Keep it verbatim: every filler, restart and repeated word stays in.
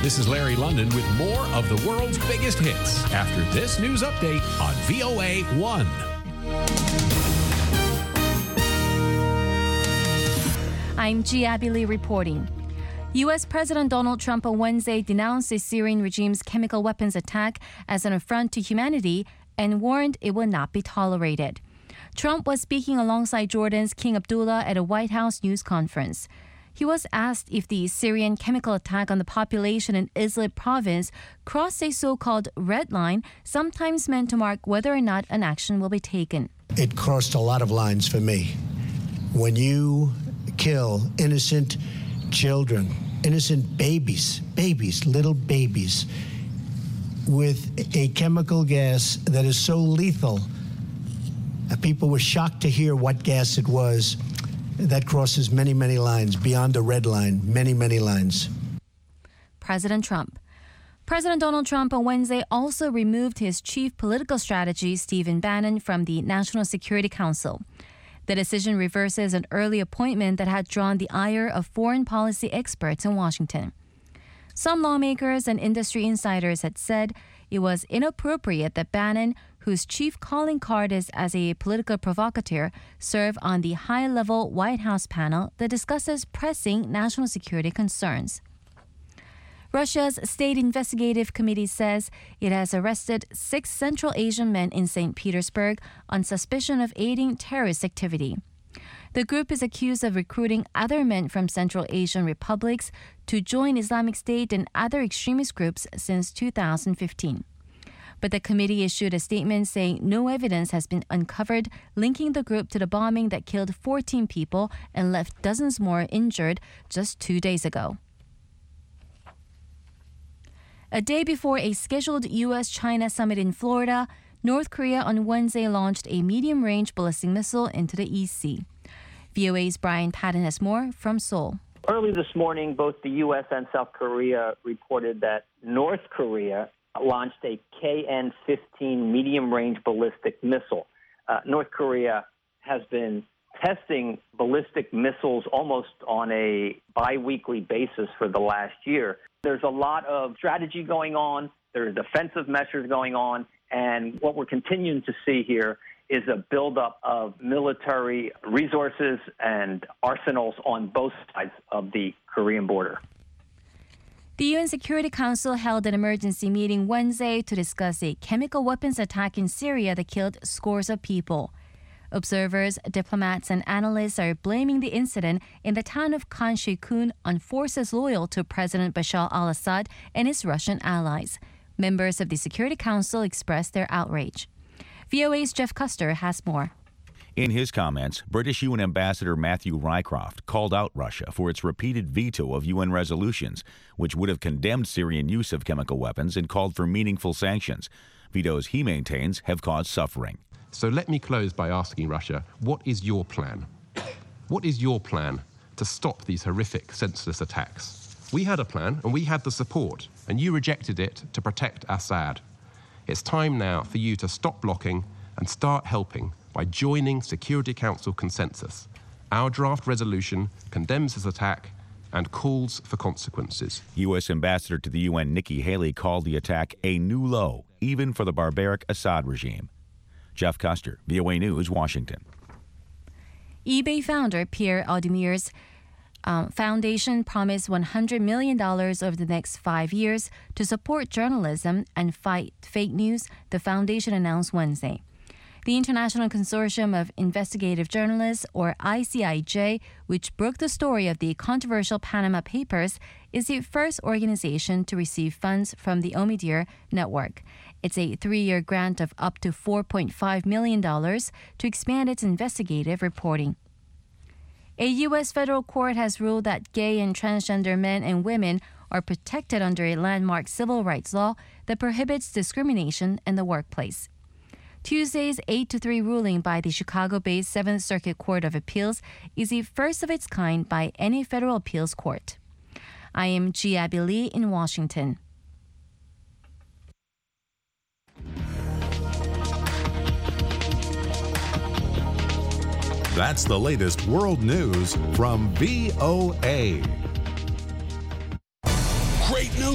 This is Larry London with more of the world's biggest hits after this news update on V O A one. I'm G. Abby Lee reporting. U S. President Donald Trump on Wednesday denounced the Syrian regime's chemical weapons attack as an affront to humanity and warned it will not be tolerated. Trump was speaking alongside Jordan's King Abdullah at a White House news conference. He was asked if the Syrian chemical attack on the population in Idlib province crossed a so-called red line, sometimes meant to mark whether or not an action will be taken. It crossed a lot of lines for me. When you kill innocent children, innocent babies, babies, little babies, with a chemical gas that is so lethal, uh, people were shocked to hear what gas it was. That crosses many, many lines, beyond the red line, many, many lines. President Trump. President Donald Trump on Wednesday also removed his chief political strategist, Stephen Bannon, from the National Security Council. The decision reverses an early appointment that had drawn the ire of foreign policy experts in Washington. Some lawmakers and industry insiders had said it was inappropriate that Bannon, whose chief calling card is as a political provocateur, serve on the high-level White House panel that discusses pressing national security concerns. Russia's State Investigative Committee says it has arrested six Central Asian men in Saint Petersburg on suspicion of aiding terrorist activity. The group is accused of recruiting other men from Central Asian republics to join Islamic State and other extremist groups since two thousand fifteen. But the committee issued a statement saying no evidence has been uncovered linking the group to the bombing that killed fourteen people and left dozens more injured just two days ago. A day before a scheduled U S China summit in Florida, North Korea on Wednesday launched a medium-range ballistic missile into the East Sea. V O A's Brian Patton has more from Seoul. Early this morning, both the U S and South Korea reported that North Korea launched a K N fifteen medium-range ballistic missile. Uh, North Korea has been testing ballistic missiles almost on a bi-weekly basis for the last year. There's a lot of strategy going on. There are defensive measures going on. And what we're continuing to see here is a buildup of military resources and arsenals on both sides of the Korean border. The U N Security Council held an emergency meeting Wednesday to discuss a chemical weapons attack in Syria that killed scores of people. Observers, diplomats, and analysts are blaming the incident in the town of Khan Sheikhoun on forces loyal to President Bashar al-Assad and his Russian allies. Members of the Security Council expressed their outrage. V O A's Jeff Custer has more. In his comments, British U N Ambassador Matthew Rycroft called out Russia for its repeated veto of U N resolutions, which would have condemned Syrian use of chemical weapons and called for meaningful sanctions. Vetoes he maintains have caused suffering. So let me close by asking Russia, what is your plan? What is your plan to stop these horrific, senseless attacks? We had a plan and we had the support, and you rejected it to protect Assad. It's time now for you to stop blocking and start helping by joining Security Council consensus. Our draft resolution condemns this attack and calls for consequences. U S Ambassador to the U N Nikki Haley called the attack a new low, even for the barbaric Assad regime. Jeff Custer, V O A News, Washington. eBay founder Pierre Audemir's um, foundation promised one hundred million dollars over the next five years to support journalism and fight fake news, the foundation announced Wednesday. The International Consortium of Investigative Journalists, or I C I J, which broke the story of the controversial Panama Papers, is the first organization to receive funds from the Omidyar network. It's a three-year grant of up to four point five million dollars to expand its investigative reporting. A U S federal court has ruled that gay and transgender men and women are protected under a landmark civil rights law that prohibits discrimination in the workplace. Tuesday's eight to three ruling by the Chicago-based Seventh Circuit Court of Appeals is the first of its kind by any federal appeals court. I am G. Abby Lee in Washington. That's the latest world news from V O A.